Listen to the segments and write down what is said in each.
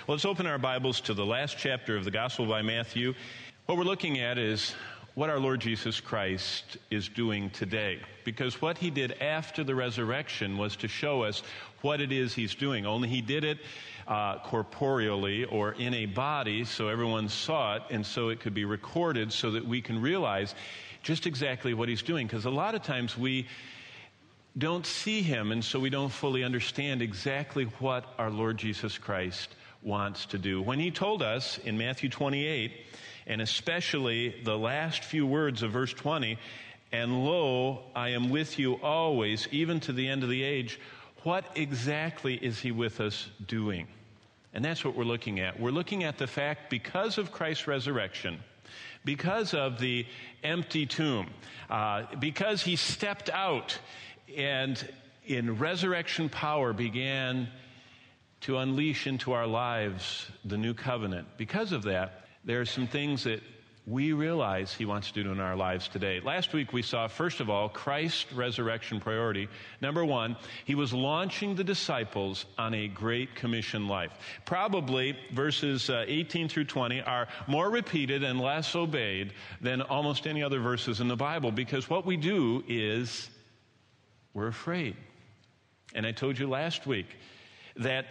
Well, let's open our Bibles to the last chapter of the Gospel by Matthew. What we're looking at is what our Lord Jesus Christ is doing today. Because what he did after the resurrection was to show us what it is he's doing. Only he did it corporeally or in a body so everyone saw it and so it could be recorded so that we can realize just exactly what he's doing. Because a lot of times we don't see him and so we don't fully understand exactly what our Lord Jesus Christ wants to do. When he told us in Matthew 28, and especially the last few words of verse 20, "And lo, I am with you always, even to the end of the age," what exactly is he with us doing? And that's what we're looking at. We're looking at the fact, because of Christ's resurrection, because of the empty tomb, because he stepped out and in resurrection power began to unleash into our lives the new covenant. Because of that, there are some things that we realize he wants to do in our lives today. Last week we saw, first of all, Christ's resurrection priority. Number one, he was launching the disciples on a Great Commission life. Probably verses 18 through 20 are more repeated and less obeyed than almost any other verses in the Bible, because what we do is we're afraid. And I told you last week that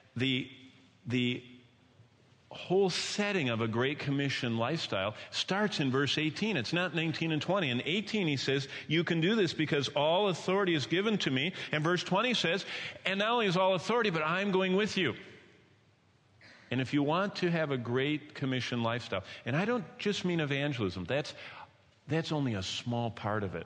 the whole setting of a Great Commission lifestyle starts in verse 18. It's not 19 and 20. In 18 he says, "You can do this because all authority is given to me." And verse 20 says, "And not only is all authority, but I'm going with you." And if you want to have a Great Commission lifestyle, and I don't just mean evangelism, that's only a small part of it.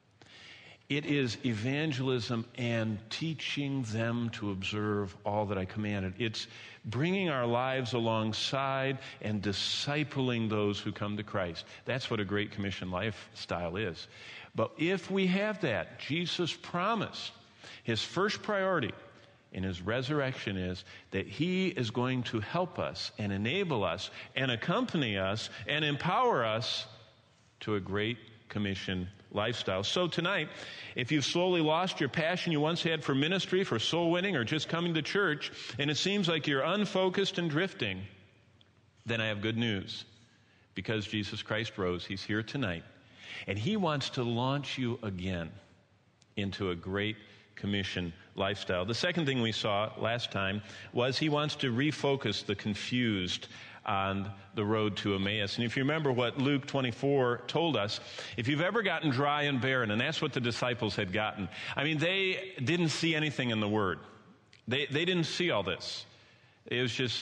It is evangelism and teaching them to observe all that I commanded. It's bringing our lives alongside and discipling those who come to Christ. That's what a Great Commission lifestyle is. But if we have that, Jesus promised his first priority in his resurrection is that he is going to help us and enable us and accompany us and empower us to a Great Commission lifestyle. So tonight, if you've slowly lost your passion you once had for ministry, for soul winning, or just coming to church, and it seems like you're unfocused and drifting, then I have good news. Because Jesus Christ rose, he's here tonight, and he wants to launch you again into a Great Commission lifestyle. The second thing we saw last time was he wants to refocus the confused on the road to Emmaus. And if you remember what Luke 24 told us, if you've ever gotten dry and barren, and that's what the disciples had gotten. I mean, they didn't see anything in the Word. They didn't see all this. It was just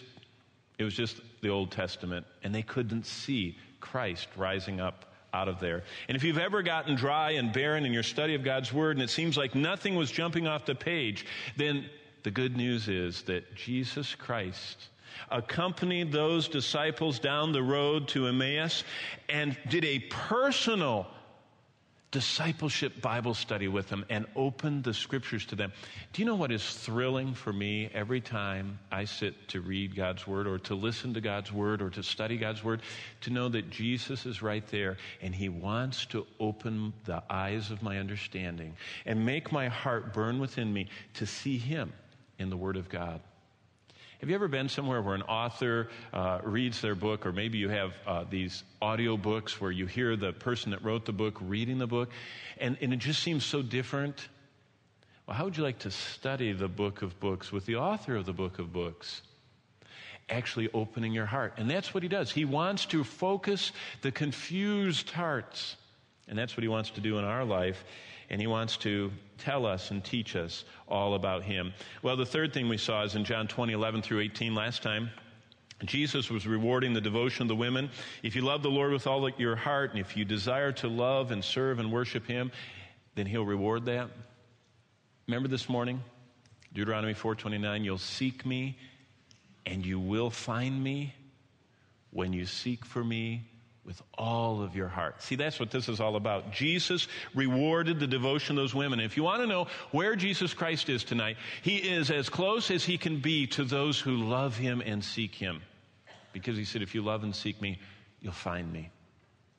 the Old Testament, and they couldn't see Christ rising up out of there. And if you've ever gotten dry and barren in your study of God's Word, and it seems like nothing was jumping off the page, then the good news is that Jesus Christ accompanied those disciples down the road to Emmaus and did a personal discipleship Bible study with them and opened the scriptures to them. Do you know what is thrilling for me every time I sit to read God's Word or to listen to God's Word or to study God's Word? To know that Jesus is right there and he wants to open the eyes of my understanding and make my heart burn within me to see him in the Word of God. Have you ever been somewhere where an author reads their book, or maybe you have these audio books where you hear the person that wrote the book reading the book, and it just seems so different? Well, how would you like to study the book of books with the author of the book of books? Actually opening your heart. And that's what he does. He wants to focus the confused hearts. And that's what he wants to do in our life. And he wants to tell us and teach us all about him. Well, the third thing we saw is in John 20:11 through 18 last time. Jesus was rewarding the devotion of the women. If you love the Lord with all your heart, and if you desire to love and serve and worship him, then he'll reward that. Remember this morning, Deuteronomy 4:29, you'll seek me and you will find me when you seek for me with all of your heart. See, that's what this is all about. Jesus rewarded the devotion of those women. If you want to know where Jesus Christ is tonight, he is as close as he can be to those who love him and seek him. Because he said, if you love and seek me, you'll find me.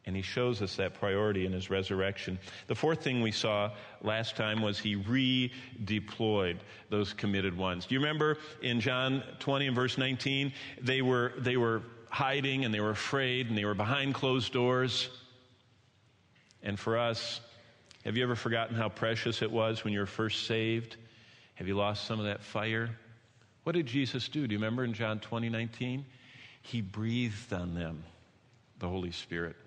And he shows us that priority in his resurrection. The fourth thing we saw last time was he redeployed those committed ones. Do you remember in John 20 and verse 19, they were hiding and they were afraid and they were behind closed doors. And for us, have you ever forgotten how precious it was when you were first saved? Have you lost some of that fire? What did Jesus do? Do you remember in John 20:19? He breathed on them, the Holy Spirit.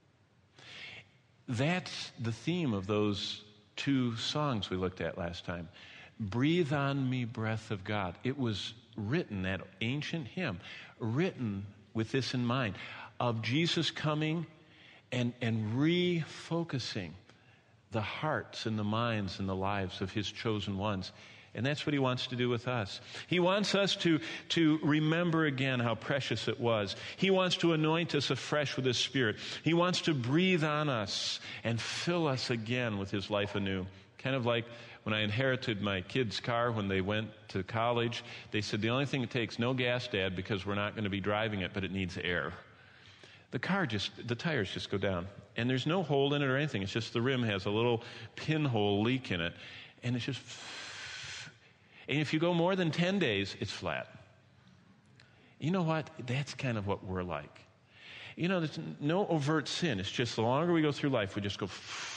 That's the theme of those two songs we looked at last time. Breathe on me, breath of God. It was written, that ancient hymn, written with this in mind, of Jesus coming and refocusing the hearts and the minds and the lives of his chosen ones. And that's what he wants to do with us. He wants us to remember again how precious it was. He wants to anoint us afresh with his Spirit. He wants to breathe on us and fill us again with his life anew. Kind of like when I inherited my kids' car when they went to college. They said, the only thing it takes, no gas, Dad, because we're not going to be driving it, but it needs air. The tires just go down. And there's no hole in it or anything. It's just the rim has a little pinhole leak in it. And it's just... And if you go more than 10 days, it's flat. You know what? That's kind of what we're like. You know, there's no overt sin. It's just the longer we go through life, we just go...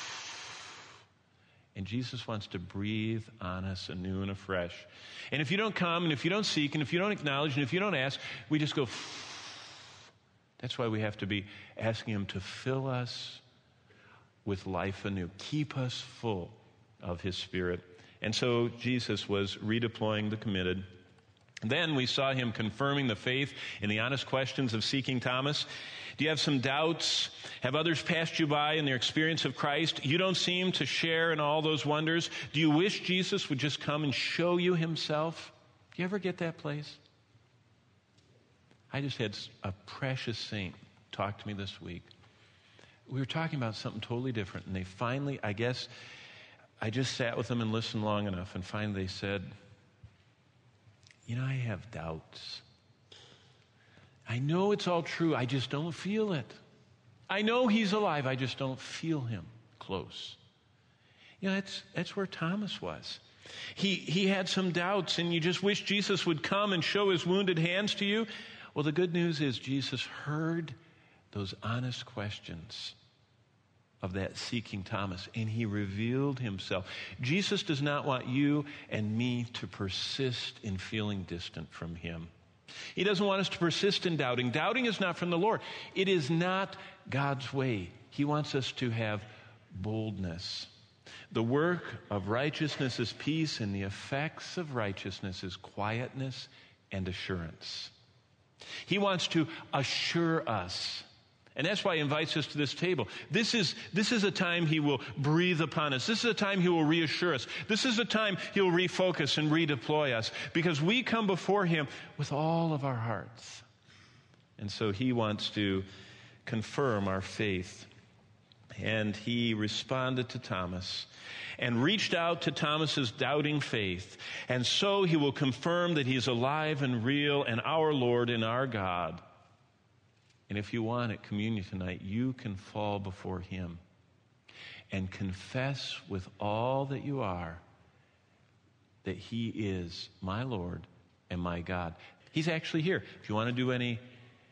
And Jesus wants to breathe on us anew and afresh. And if you don't come, and if you don't seek, and if you don't acknowledge, and if you don't ask, we just go... That's why we have to be asking him to fill us with life anew. Keep us full of his Spirit. And so Jesus was redeploying the committed. Then we saw him confirming the faith in the honest questions of seeking Thomas. Do you have some doubts? Have others passed you by in their experience of Christ? You don't seem to share in all those wonders. Do you wish Jesus would just come and show you himself? Do you ever get that place? I just had a precious saint talk to me this week. We were talking about something totally different, and they finally, I just sat with them and listened long enough, and finally they said, you know, I have doubts. I know it's all true. I just don't feel it. I know he's alive. I just don't feel him close. You know, that's where Thomas was. He had some doubts, and you just wish Jesus would come and show his wounded hands to you. Well, the good news is Jesus heard those honest questions of that seeking Thomas, and he revealed himself. Jesus does not want you and me to persist in feeling distant from him. He doesn't want us to persist in doubting. Doubting is not from the Lord. It is not God's way. He wants us to have boldness. The work of righteousness is peace, and the effects of righteousness is quietness and assurance. He wants to assure us. And that's why he invites us to this table. This is a time he will breathe upon us. This is a time he will reassure us. This is a time he will refocus and redeploy us, because we come before him with all of our hearts. And so he wants to confirm our faith. And he responded to Thomas and reached out to Thomas's doubting faith. And so he will confirm that he is alive and real and our Lord and our God. And if you want at communion tonight, you can fall before him and confess with all that you are that he is my Lord and my God. He's actually here. If you want to do any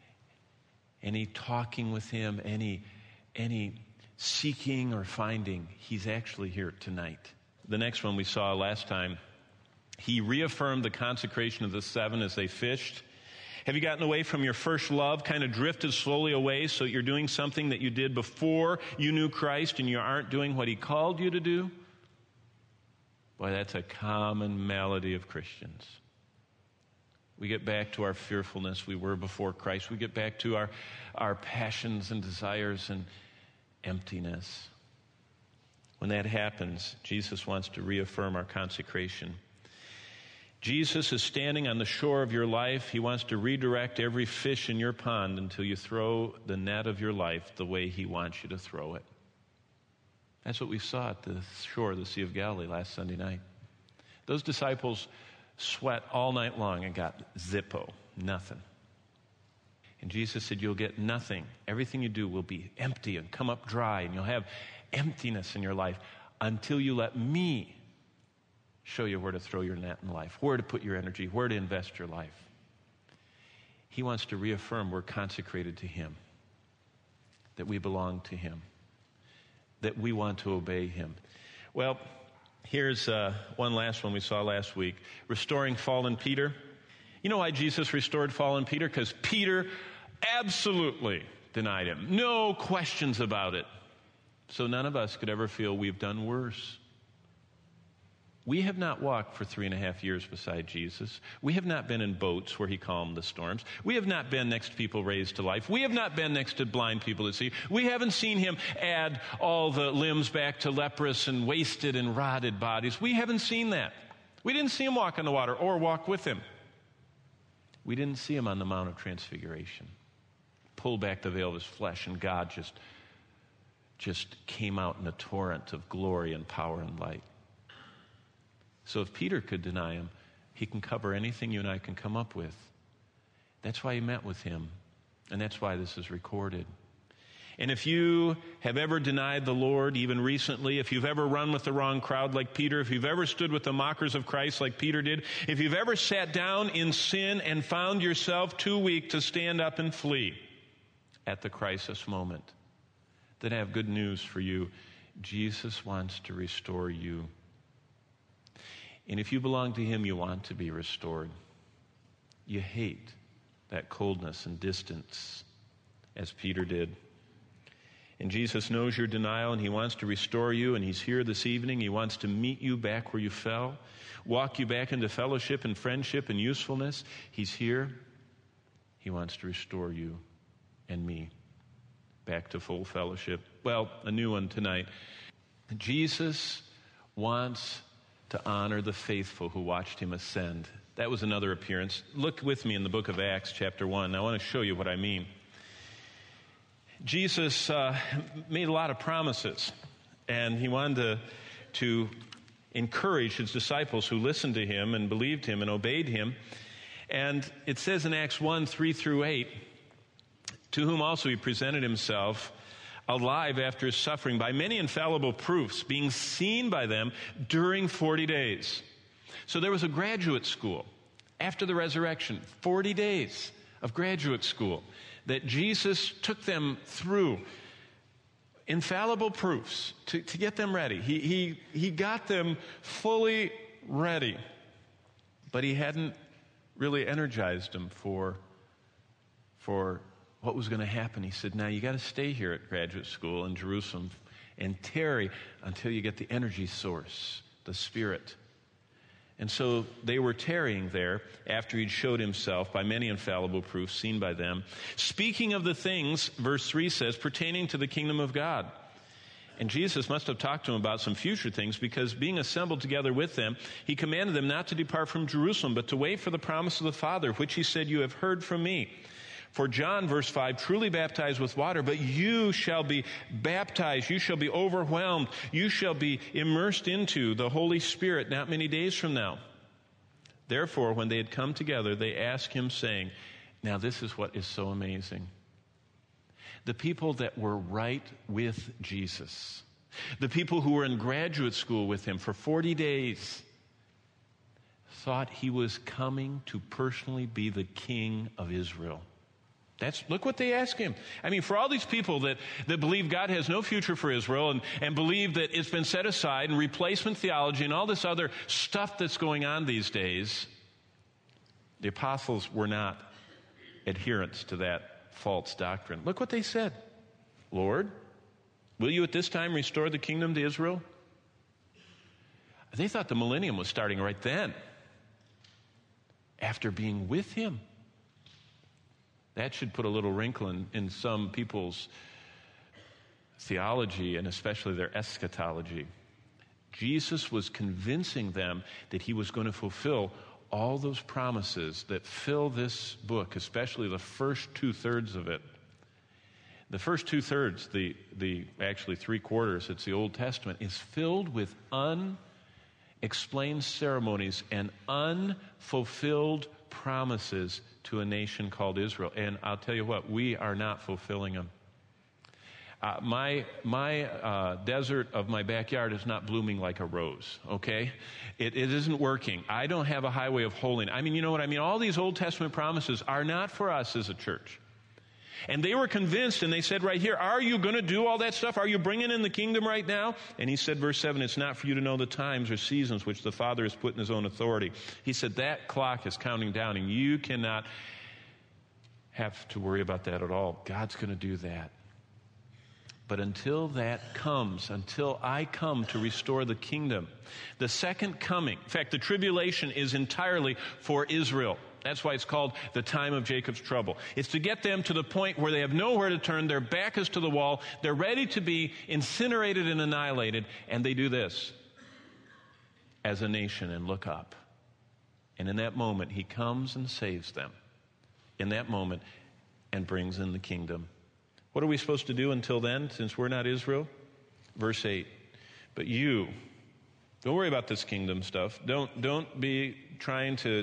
talking with him, any seeking or finding, he's actually here tonight. The next one we saw last time, he reaffirmed the consecration of the seven as they fished. Have you gotten away from your first love, kind of drifted slowly away so you're doing something that you did before you knew Christ and you aren't doing what he called you to do? Boy, that's a common malady of Christians. We get back to our fearfulness we were before Christ. We get back to our passions and desires and emptiness. When that happens, Jesus wants to reaffirm our consecration. Jesus is standing on the shore of your life. He wants to redirect every fish in your pond until you throw the net of your life the way he wants you to throw it. That's what we saw at the shore of the Sea of Galilee last Sunday night. Those disciples sweat all night long and got zippo, nothing. And Jesus said, you'll get nothing. Everything you do will be empty and come up dry, and you'll have emptiness in your life until you let me show you where to throw your net in life, where to put your energy, where to invest your life. He wants to reaffirm we're consecrated to him, that we belong to him, that we want to obey him. Well, here's one last one we saw last week, restoring fallen Peter. You know why Jesus restored fallen Peter? Because Peter absolutely denied him. No questions about it. So none of us could ever feel we've done worse. We have not walked for 3.5 years beside Jesus. We have not been in boats where he calmed the storms. We have not been next to people raised to life. We have not been next to blind people that see. We haven't seen him add all the limbs back to leprous and wasted and rotted bodies. We haven't seen that. We didn't see him walk on the water or walk with him. We didn't see him on the Mount of Transfiguration. Pull back the veil of his flesh, and God just came out in a torrent of glory and power and light. So if Peter could deny him, he can cover anything you and I can come up with. That's why he met with him, and that's why this is recorded. And if you have ever denied the Lord, even recently, if you've ever run with the wrong crowd like Peter, if you've ever stood with the mockers of Christ like Peter did, if you've ever sat down in sin and found yourself too weak to stand up and flee at the crisis moment, then I have good news for you. Jesus wants to restore you. And if you belong to him, you want to be restored. You hate that coldness and distance, as Peter did. And Jesus knows your denial, and he wants to restore you, and he's here this evening. He wants to meet you back where you fell, walk you back into fellowship and friendship and usefulness. He's here. He wants to restore you and me back to full fellowship. Well, a new one tonight. Jesus wants to honor the faithful who watched him ascend. That was another appearance. Look with me in the book of Acts, chapter 1. I want to show you what I mean. Jesus made a lot of promises, and he wanted to encourage his disciples who listened to him and believed him and obeyed him. And it says in Acts 1, 3 through 8, to whom also he presented himself alive after his suffering by many infallible proofs, being seen by them during 40 days. So there was a graduate school after the resurrection, 40 days of graduate school that Jesus took them through. Infallible proofs to get them ready. He got them fully ready, but he hadn't really energized them for what was going to happen. He said, now you got to stay here at graduate school in Jerusalem and tarry until you get the energy source, the Spirit. And so they were tarrying there after he'd showed himself by many infallible proofs seen by them, speaking of the things, verse 3 says, pertaining to the kingdom of God. And Jesus must have talked to them about some future things, because being assembled together with them, he commanded them not to depart from Jerusalem, but to wait for the promise of the Father, which he said, you have heard from me. For John, verse 5, truly baptized with water, but you shall be baptized, you shall be overwhelmed, you shall be immersed into the Holy Spirit not many days from now. Therefore, when they had come together, they asked him, saying, now this is what is so amazing. The people that were right with Jesus, the people who were in graduate school with him for 40 days, thought he was coming to personally be the king of Israel. Look what they ask him. I mean, for all these people that believe God has no future for Israel and believe that it's been set aside and replacement theology and all this other stuff that's going on these days, the apostles were not adherents to that false doctrine. Look what they said. Lord, will you at this time restore the kingdom to Israel? They thought the millennium was starting right then, after being with him. That should put a little wrinkle in some people's theology, and especially their eschatology. Jesus was convincing them that he was going to fulfill all those promises that fill this book, especially the first 2/3 of it. The first 2/3, the actually 3/4, it's the Old Testament, is filled with unexplained ceremonies and unfulfilled promises to a nation called Israel. And I'll tell you what, we are not fulfilling them. My desert of my backyard is not blooming like a rose, okay? It isn't working. I don't have a highway of holiness. I mean, you know what I mean? All these Old Testament promises are not for us as a church. And they were convinced, and they said right here, are you going to do all that stuff? Are you bringing in the kingdom right now? And he said, verse 7, it's not for you to know the times or seasons which the Father has put in his own authority. He said, that clock is counting down, and you cannot have to worry about that at all. God's going to do that. But until that comes, until I come to restore the kingdom, the second coming, in fact, the tribulation is entirely for Israel. That's why it's called the time of Jacob's trouble. It's to get them to the point where they have nowhere to turn, their back is to the wall, they're ready to be incinerated and annihilated, and they do this as a nation and look up. And in that moment, he comes and saves them. In that moment, and brings in the kingdom. What are we supposed to do until then, since we're not Israel? Verse 8. But you, don't worry about this kingdom stuff. Don't be trying to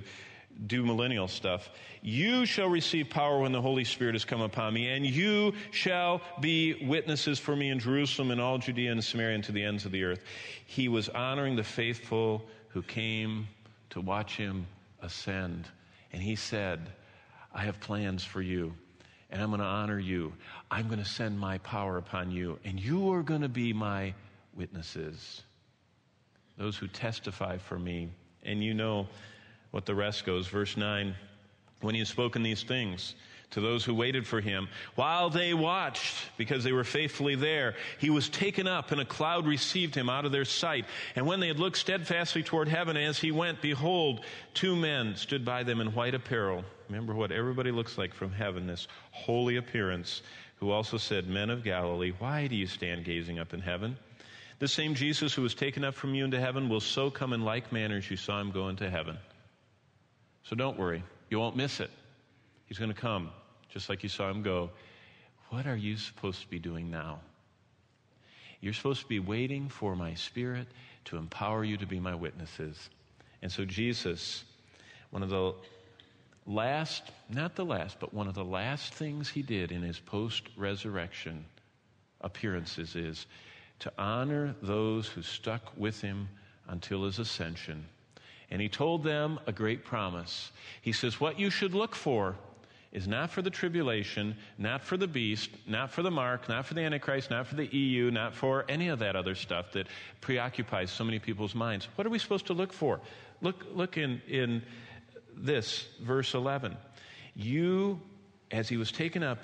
do millennial stuff. You shall receive power when the Holy Spirit has come upon me, and you shall be witnesses for me in Jerusalem and all Judea and Samaria and to the ends of the earth. He was honoring the faithful who came to watch him ascend. And he said, I have plans for you. And I'm going to honor you. I'm going to send my power upon you. And you are going to be my witnesses. Those who testify for me. And you know what the rest goes. Verse 9. When he had spoken these things to those who waited for him, while they watched, because they were faithfully there, he was taken up, and a cloud received him out of their sight. And when they had looked steadfastly toward heaven as he went, behold, two men stood by them in white apparel. Remember what everybody looks like from heaven, this holy appearance, who also said, Men of Galilee, why do you stand gazing up in heaven? The same Jesus who was taken up from you into heaven will so come in like manner as you saw him go into heaven. So don't worry. You won't miss it. He's going to come, just like you saw him go. What are you supposed to be doing now? You're supposed to be waiting for my Spirit to empower you to be my witnesses. And so Jesus, one of the last, not the last, but one of the last things he did in his post-resurrection appearances is to honor those who stuck with him until his ascension. And he told them a great promise. He says, what you should look for is not for the tribulation, not for the beast, not for the mark, not for the Antichrist, not for the EU, not for any of that other stuff that preoccupies so many people's minds. What are we supposed to look for? Look in this, verse 11. You, as he was taken up,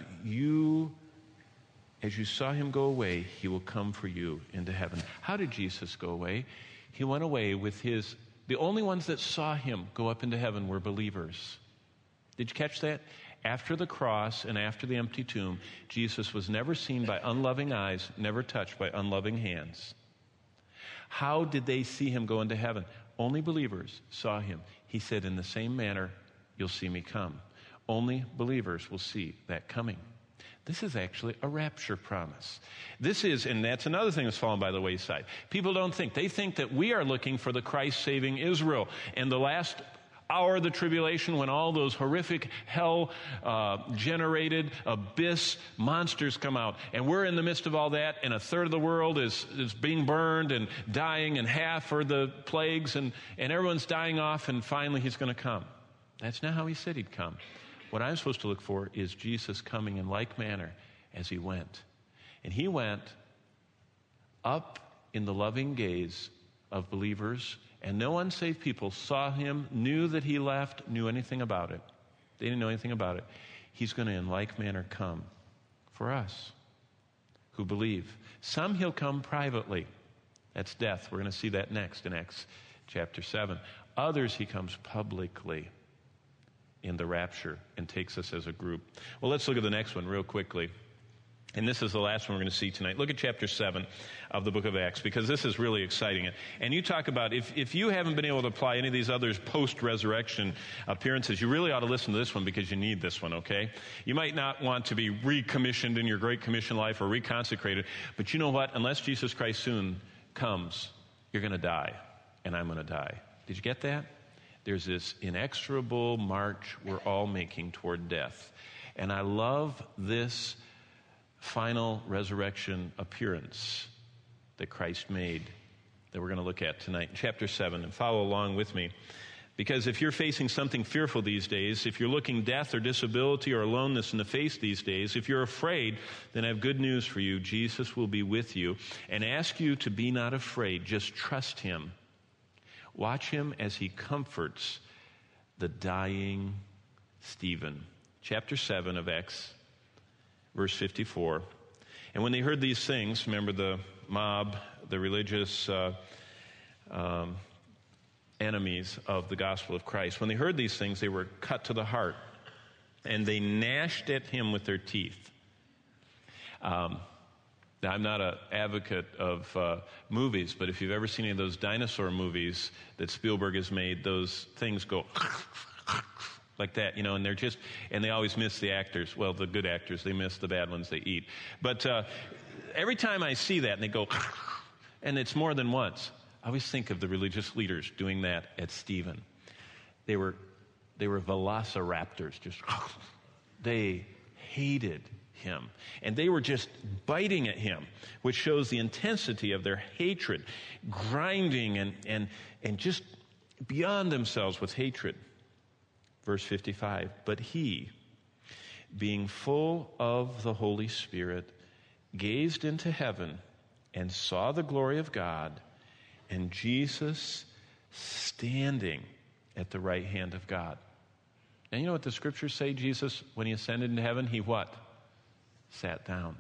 as you saw him go away, he will come for you into heaven. How did Jesus go away? He went away with the only ones that saw him go up into heaven were believers. Did you catch that? After the cross and after the empty tomb, Jesus was never seen by unloving eyes, never touched by unloving hands. How did they see him go into heaven? Only believers saw him. He said, in the same manner, you'll see me come. Only believers will see that coming. This is actually a rapture promise. This is, and that's another thing that's fallen by the wayside. People don't think. They think that we are looking for the Christ-saving Israel. And the last hour of the tribulation, when all those horrific hell-generated abyss monsters come out, and we're in the midst of all that, and a third of the world is being burned and dying, and half are the plagues, and everyone's dying off, and finally he's going to come. That's not how he said he'd come. What I'm supposed to look for is Jesus coming in like manner as he went. And he went up in the loving gaze of believers, and no unsaved people saw him, knew that he left, knew anything about it. They didn't know anything about it. He's going to in like manner come for us who believe. Some he'll come privately. That's death. We're going to see that next in Acts chapter 7. Others he comes publicly in the rapture and takes us as a group. Well, let's look at the next one real quickly. And this is the last one we're going to see tonight. Look at chapter 7 of the book of Acts, because this is really exciting. And you talk about, if you haven't been able to apply any of these others post-resurrection appearances, you really ought to listen to this one, because you need this one, okay? You might not want to be recommissioned in your Great Commission life or reconsecrated, but you know what? Unless Jesus Christ soon comes, you're going to die, and I'm going to die. Did you get that? There's this inexorable march we're all making toward death. And I love this final resurrection appearance that Christ made that we're going to look at tonight in chapter 7. And follow along with me. Because if you're facing something fearful these days, if you're looking death or disability or aloneness in the face these days, if you're afraid, then I have good news for you. Jesus will be with you and ask you to be not afraid. Just trust him. Watch him as he comforts the dying Stephen. Chapter 7 of Acts, verse 54. And when they heard these things, remember the mob, the religious enemies of the gospel of Christ. When they heard these things, they were cut to the heart, and they gnashed at him with their teeth. Now, I'm not an advocate of movies, but if you've ever seen any of those dinosaur movies that Spielberg has made, those things go like that, and and they always miss the actors. Well, the good actors, they miss the bad ones they eat. But every time I see that and they go, and it's more than once, I always think of the religious leaders doing that at Stephen. They were velociraptors. They hated him. And they were just biting at him, which shows the intensity of their hatred, grinding and just beyond themselves with hatred. Verse 55, but he, being full of the Holy Spirit, gazed into heaven and saw the glory of God, and Jesus standing at the right hand of God. And you know what the scriptures say? Jesus, when he ascended into heaven, he what? Sat down.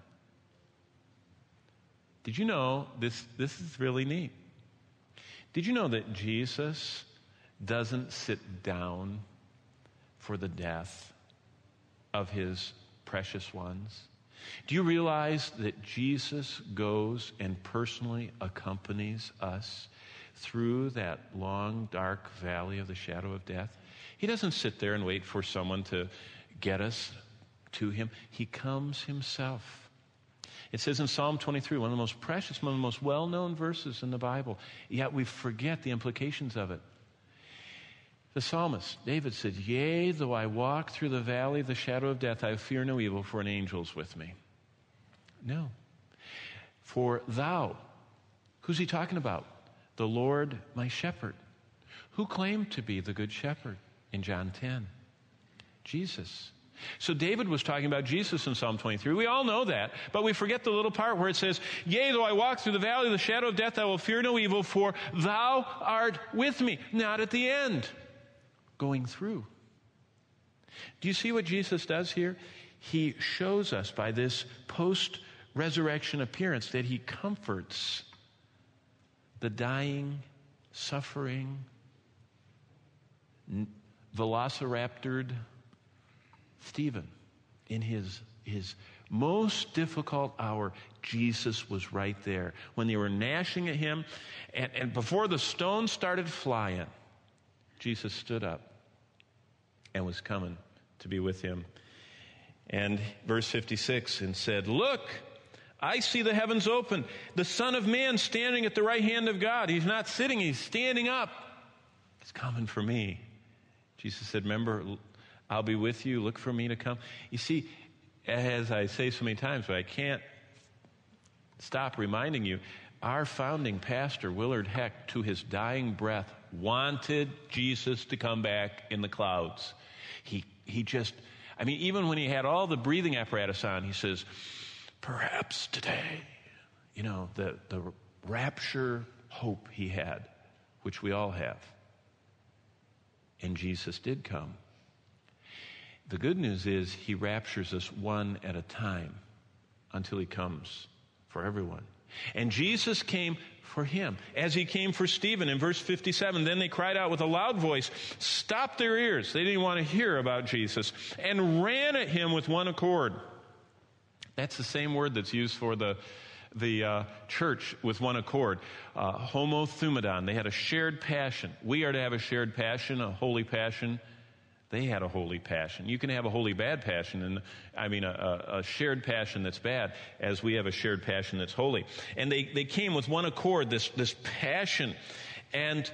Did you know, this is really neat. Did you know that Jesus doesn't sit down for the death of his precious ones? Do you realize that Jesus goes and personally accompanies us through that long, dark valley of the shadow of death? He doesn't sit there and wait for someone to get us to him. He comes himself. It says in Psalm 23, one of the most precious, one of the most well-known verses in the Bible, yet we forget the implications of it. The psalmist, David said, yea, though I walk through the valley of the shadow of death, I fear no evil, for an angel is with me. No. For thou, who's he talking about? The Lord my shepherd. Who claimed to be the good shepherd in John 10? Jesus. So David was talking about Jesus in Psalm 23. We all know that, but we forget the little part where it says, yea, though I walk through the valley of the shadow of death, I will fear no evil, for thou art with me. Not at the end. Going through. Do you see what Jesus does here? He shows us by this post-resurrection appearance that he comforts the dying, suffering, velociraptored Stephen. In his most difficult hour, Jesus was right there. When they were gnashing at him, and before the stones started flying, Jesus stood up and was coming to be with him. And verse 56, and said, look, I see the heavens open, the Son of Man standing at the right hand of God. He's not sitting, he's standing up. He's coming for me. Jesus said, remember, I'll be with you. Look for me to come. You see, as I say so many times, but I can't stop reminding you, our founding pastor, Willard Heck, to his dying breath, wanted Jesus to come back in the clouds. He just, even when he had all the breathing apparatus on, he says, perhaps today, the rapture hope he had, which we all have. And Jesus did come. The good news is he raptures us one at a time until he comes for everyone. And Jesus came for him, as he came for Stephen in verse 57. Then they cried out with a loud voice, stopped their ears. They didn't want to hear about Jesus, and ran at him with one accord. That's the same word that's used for the church with one accord. Homothumadon. They had a shared passion. We are to have a shared passion, a holy passion. They had a holy passion. You can have a holy bad passion, and a shared passion that's bad, as we have a shared passion that's holy. And they came with one accord, this passion. And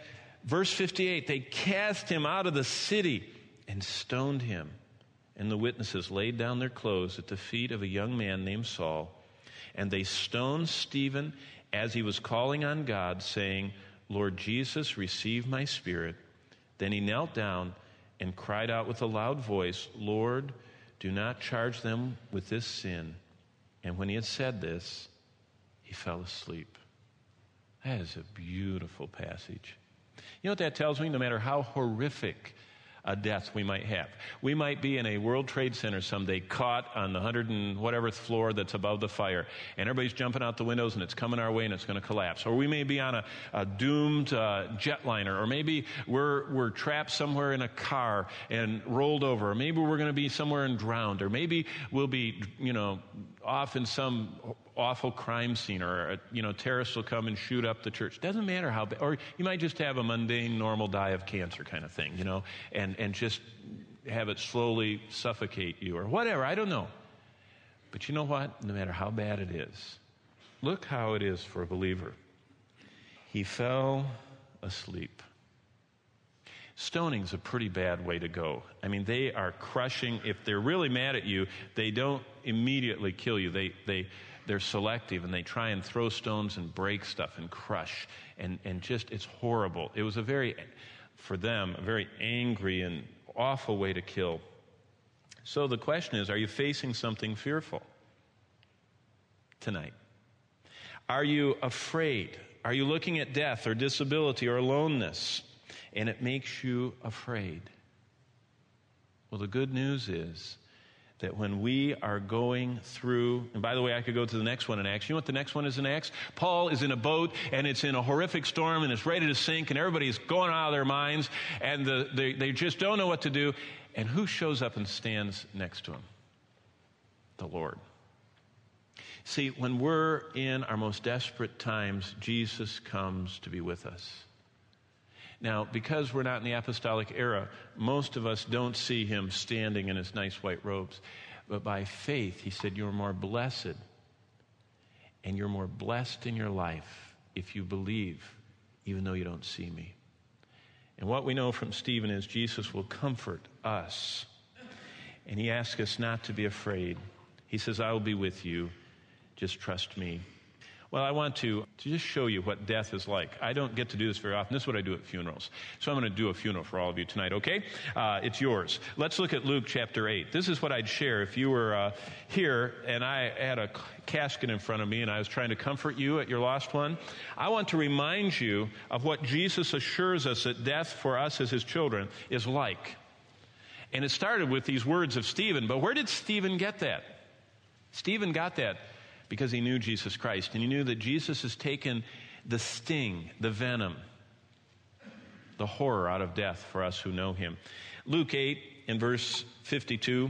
Verse 58, they cast him out of the city and stoned him. And the witnesses laid down their clothes at the feet of a young man named Saul. And they stoned Stephen as he was calling on God, saying, Lord Jesus, receive my spirit. Then he knelt down and cried out with a loud voice, Lord, do not charge them with this sin. And when he had said this, he fell asleep. That is a beautiful passage. You know what that tells me? No matter how horrific a death we might have. We might be in a World Trade Center someday, caught on the 100 and whatever floor that's above the fire, and everybody's jumping out the windows and it's coming our way and it's going to collapse. Or we may be on a doomed jetliner, or maybe we're trapped somewhere in a car and rolled over, or maybe we're going to be somewhere and drowned, or maybe we'll be, off in some awful crime scene, or terrorists will come and shoot up the church. Doesn't matter how bad. Or you might just have a mundane, normal die of cancer kind of thing, and just have it slowly suffocate you, or whatever. I don't know. But you know what? No matter how bad it is, look how it is for a believer. He fell asleep. Stoning's a pretty bad way to go. I mean, they are crushing. If they're really mad at you, they don't immediately kill you. They're selective, and they try and throw stones and break stuff and crush, and just, it's horrible. It was for them, a very angry and awful way to kill. So the question is, are you facing something fearful tonight? Are you afraid? Are you looking at death or disability or aloneness, and it makes you afraid? Well, the good news is that when we are going through, and by the way, I could go to the next one in Acts. You know what the next one is in Acts? Paul is in a boat, and it's in a horrific storm, and it's ready to sink, and everybody's going out of their minds, and they just don't know what to do. And who shows up and stands next to him? The Lord. See, when we're in our most desperate times, Jesus comes to be with us. Now, because we're not in the apostolic era, most of us don't see him standing in his nice white robes. But by faith, he said, you're more blessed, and you're more blessed in your life if you believe, even though you don't see me. And what we know from Stephen is Jesus will comfort us. And he asks us not to be afraid. He says, I will be with you. Just trust me. Well, I want to just show you what death is like. I don't get to do this very often. This is what I do at funerals. So I'm going to do a funeral for all of you tonight, okay? It's yours. Let's look at Luke chapter 8. This is what I'd share if you were here and I had a casket in front of me and I was trying to comfort you at your lost one. I want to remind you of what Jesus assures us that death for us as his children is like. And it started with these words of Stephen. But where did Stephen get that? Stephen got that because he knew Jesus Christ, and he knew that Jesus has taken the sting, the venom, the horror out of death for us who know him. Luke 8 in verse 52,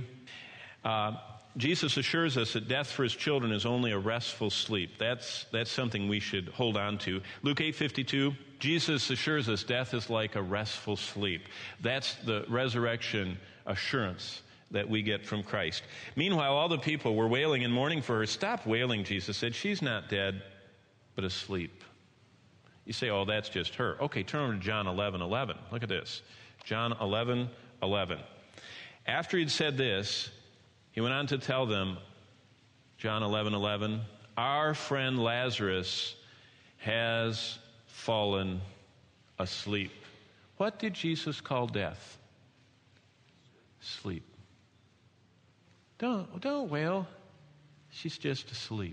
Jesus assures us that death for his children is only a restful sleep. That's something we should hold on to. Luke 8:52, Jesus assures us death is like a restful sleep. That's the resurrection assurance that we get from Christ. Meanwhile, all the people were wailing and mourning for her. Stop wailing, Jesus said. She's not dead, but asleep. You say, oh, that's just her. Okay, turn over to John 11:11. Look at this. John 11:11. After he'd said this, he went on to tell them, John 11:11, our friend Lazarus has fallen asleep. What did Jesus call death? Sleep. Don't wail. She's just asleep.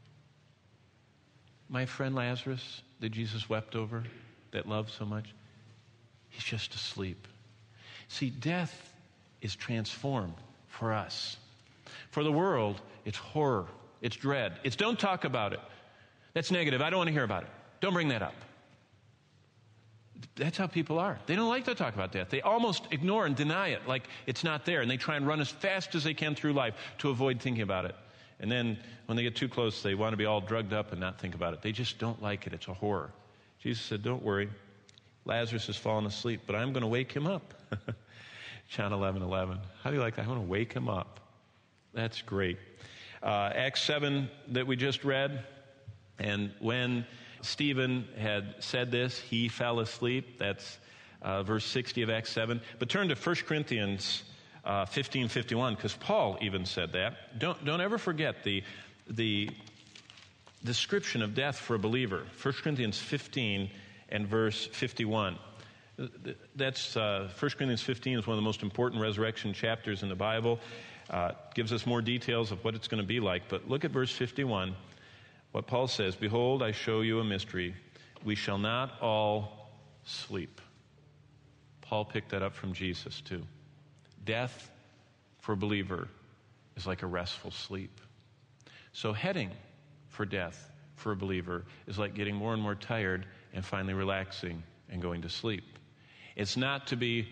My friend Lazarus, that Jesus wept over, that loved so much, he's just asleep. See, death is transformed for us. For the world, it's horror, it's dread. It's don't talk about it. That's negative. I don't want to hear about it. Don't bring that up. That's how people are. They don't like to talk about death. They almost ignore and deny it like it's not there. And they try and run as fast as they can through life to avoid thinking about it. And then when they get too close, they want to be all drugged up and not think about it. They just don't like it. It's a horror. Jesus said, don't worry. Lazarus has fallen asleep, but I'm going to wake him up. John 11:11. How do you like that? I'm going to wake him up. That's great. Acts 7 that we just read. And when Stephen had said this. He fell asleep. That's verse 60 of Acts 7. But turn to 1 Corinthians 15:51, because Paul even said that. Don't ever forget the description of death for a believer. 1 Corinthians 15 and verse 51. That's 1 Corinthians 15 is one of the most important resurrection chapters in the Bible. Gives us more details of what it's going to be like. But look at verse 51. What Paul says, "Behold, I show you a mystery. We shall not all sleep." Paul picked that up from Jesus too. Death for a believer is like a restful sleep. So heading for death for a believer is like getting more and more tired and finally relaxing and going to sleep. It's not to be,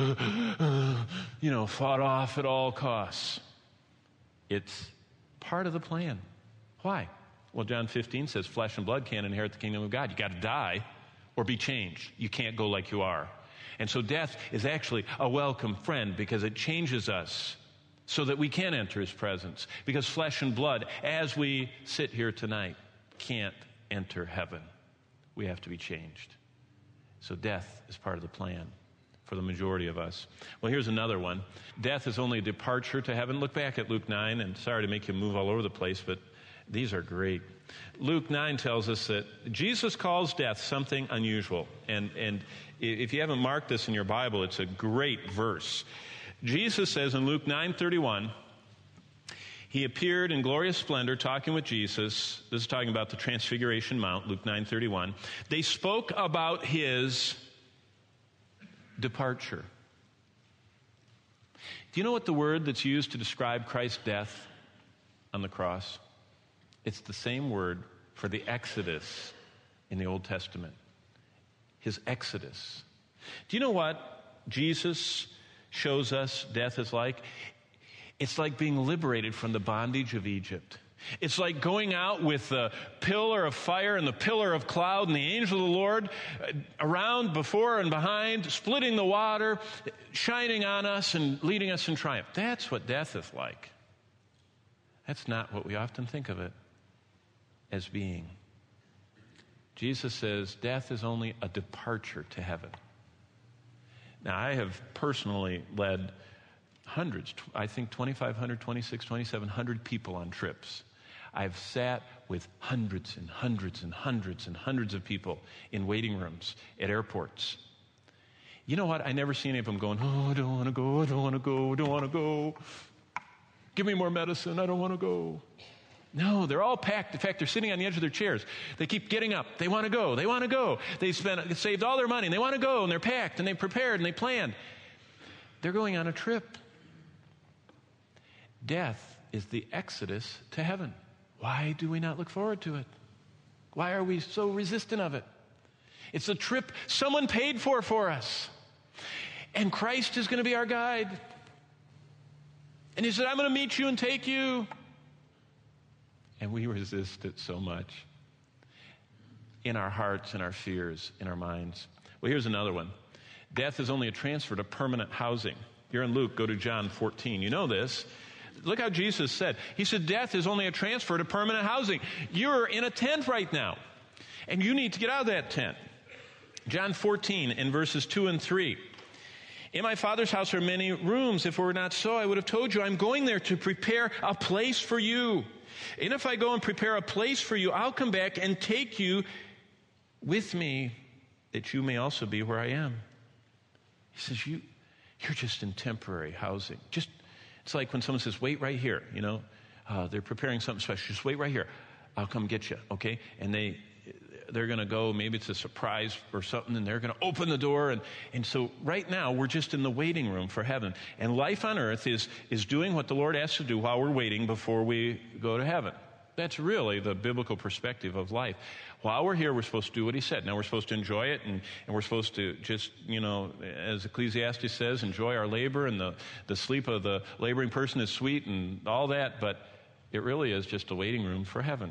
fought off at all costs. It's part of the plan. Why? Well, John 15 says flesh and blood can't inherit the kingdom of God. You got to die or be changed. You can't go like you are. And so death is actually a welcome friend because it changes us so that we can enter his presence. Because flesh and blood, as we sit here tonight, can't enter heaven. We have to be changed. So death is part of the plan for the majority of us. Well, here's another one. Death is only a departure to heaven. Look back at Luke 9, and sorry to make you move all over the place, but these are great. Luke 9 tells us that Jesus calls death something unusual. And if you haven't marked this in your Bible, it's a great verse. Jesus says in Luke 9:31, he appeared in glorious splendor talking with Jesus. This is talking about the Transfiguration Mount, Luke 9:31. They spoke about his departure. Do you know what the word that's used to describe Christ's death on the cross? It's the same word for the Exodus in the Old Testament. His Exodus. Do you know what Jesus shows us death is like? It's like being liberated from the bondage of Egypt. It's like going out with the pillar of fire and the pillar of cloud and the angel of the Lord around, before and behind, splitting the water, shining on us and leading us in triumph. That's what death is like. That's not what we often think of it as being. Jesus says death is only a departure to heaven. Now, I have personally led hundreds, I think 2,500, 2,600, 2,700 people on trips. I've sat with hundreds and hundreds and hundreds and hundreds of people in waiting rooms at airports. You know what? I never see any of them going, "Oh, I don't want to go, I don't want to go, I don't want to go. Give me more medicine, I don't want to go." No, they're all packed. In fact, they're sitting on the edge of their chairs. They keep getting up. They want to go. They want to go. They saved all their money, and they want to go, and they're packed, and they prepared, and they planned. They're going on a trip. Death is the exodus to heaven. Why do we not look forward to it? Why are we so resistant of it? It's a trip someone paid for us. And Christ is going to be our guide. And he said, "I'm going to meet you and take you." And we resist it so much in our hearts, in our fears, in our minds. Well, here's another one. Death is only a transfer to permanent housing. Here in Luke, go to John 14. You know this. Look how Jesus said. He said, death is only a transfer to permanent housing. You're in a tent right now, and you need to get out of that tent. John 14 in verses 2 and 3. "In my Father's house are many rooms. If it were not so, I would have told you. I'm going there to prepare a place for you. And if I go and prepare a place for you, I'll come back and take you with me, that you may also be where I am." He says, you're just in temporary housing. It's like when someone says, "Wait right here." They're preparing something special. Just wait right here. I'll come get you, okay? And they're going to go, maybe it's a surprise or something, and they're going to open the door. And so right now, we're just in the waiting room for heaven. And life on earth is doing what the Lord asks to do while we're waiting before we go to heaven. That's really the biblical perspective of life. While we're here, we're supposed to do what he said. Now, we're supposed to enjoy it, and we're supposed to just, as Ecclesiastes says, enjoy our labor, and the sleep of the laboring person is sweet and all that, but it really is just a waiting room for heaven.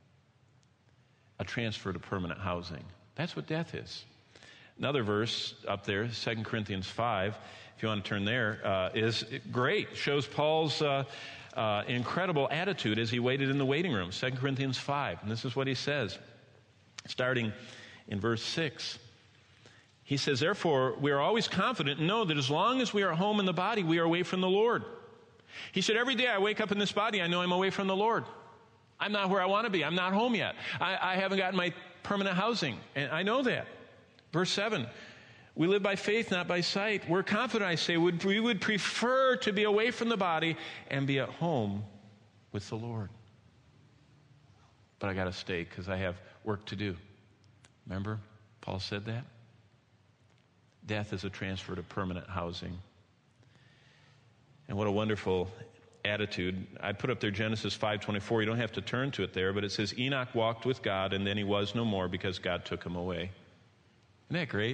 A transfer to permanent housing. That's what death is. Another verse up there, 2 Corinthians 5, if you want to turn there, is great. Shows Paul's incredible attitude as he waited in the waiting room. 2 Corinthians 5, and this is what he says. starting in verse 6. He says, therefore, we are always confident and know that as long as we are home in the body, we are away from the Lord. He said, every day I wake up in this body, I know I'm away from the Lord. I'm not where I want to be. I'm not home yet. I haven't gotten my permanent housing, and I know that. Verse 7, we live by faith, not by sight. We're confident, I say, we would prefer to be away from the body and be at home with the Lord. But I got to stay because I have work to do. Remember, Paul said that? Death is a transfer to permanent housing. And what a wonderful attitude. I put up there Genesis 5:24. You don't have to turn to it there, but it says, Enoch walked with God, and then he was no more because God took him away. Isn't that great?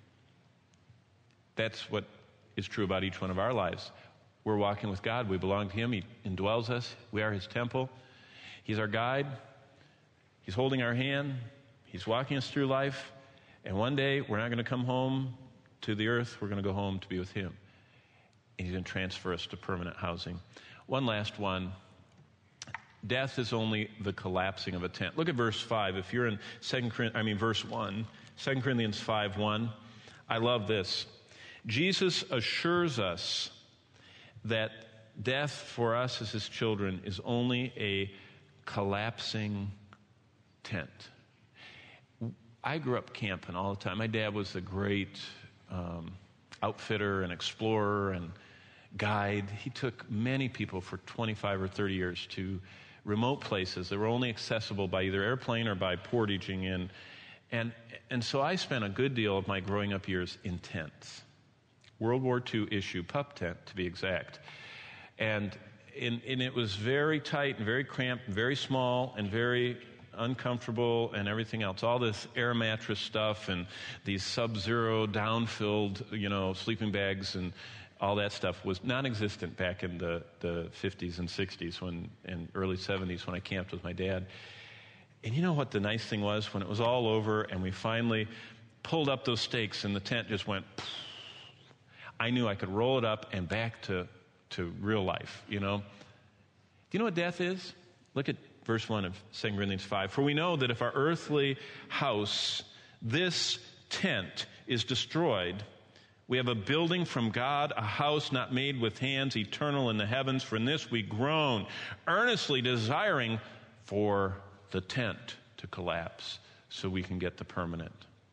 That's what is true about each one of our lives. We're walking with God. We belong to him. He indwells us. We are his temple. He's our guide. He's holding our hand. He's walking us through life. And one day, we're not going to come home to the earth. We're going to go home to be with him. And he's going to transfer us to permanent housing. One last one. Death is only the collapsing of a tent. Look at verse 5. If you're in verse 1, 2 Corinthians 5:1. I love this. Jesus assures us that death for us as his children is only a collapsing tent. I grew up camping all the time. My dad was a great outfitter and explorer and guide. He took many people for 25 or 30 years to remote places that were only accessible by either airplane or by portaging in. And so I spent a good deal of my growing up years in tents. World War II issue pup tent, to be exact. And it was very tight and very cramped and very small and very uncomfortable and everything else. All this air mattress stuff and these sub-zero down-filled, sleeping bags and all that stuff was non-existent back in the 50s and 60s and early 70s when I camped with my dad. And you know what the nice thing was? When it was all over and we finally pulled up those stakes and the tent just went, I knew I could roll it up and back to real life, Do you know what death is? Look at verse 1 of 2 Corinthians 5. For we know that if our earthly house, this tent, is destroyed, we have a building from God, a house not made with hands, eternal in the heavens. For in this we groan, earnestly desiring for the tent to collapse so we can get the permanent.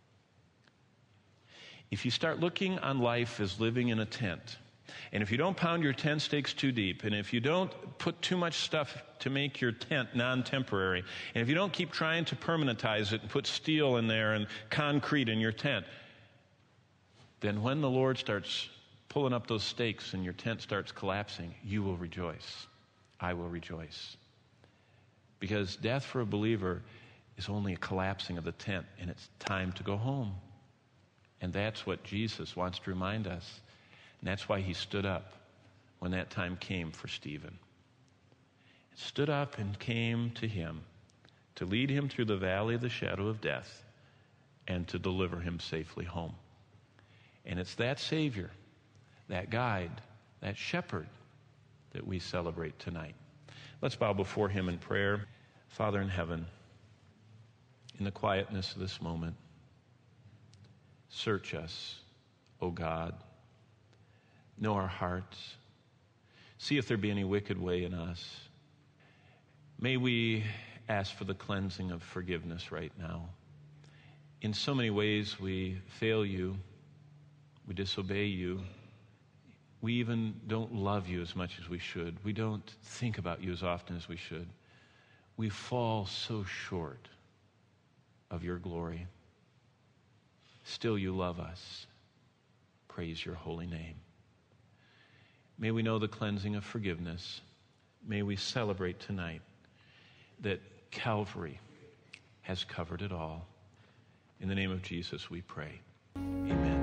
If you start looking on life as living in a tent, and if you don't pound your tent stakes too deep, and if you don't put too much stuff to make your tent non-temporary, and if you don't keep trying to permanentize it and put steel in there and concrete in your tent, then when the Lord starts pulling up those stakes and your tent starts collapsing, you will rejoice. I will rejoice. Because death for a believer is only a collapsing of the tent, and it's time to go home. And that's what Jesus wants to remind us. And that's why he stood up when that time came for Stephen. He stood up and came to him to lead him through the valley of the shadow of death and to deliver him safely home. And it's that Savior, that guide, that shepherd that we celebrate tonight. Let's bow before him in prayer. Father in heaven, in the quietness of this moment, search us, O God. Know our hearts. See if there be any wicked way in us. May we ask for the cleansing of forgiveness right now. In so many ways we fail you. We disobey you. We even don't love you as much as we should. We don't think about you as often as we should. We fall so short of your glory. Still you love us. Praise your holy name. May we know the cleansing of forgiveness. May we celebrate tonight that Calvary has covered it all. In the name of Jesus we pray. Amen.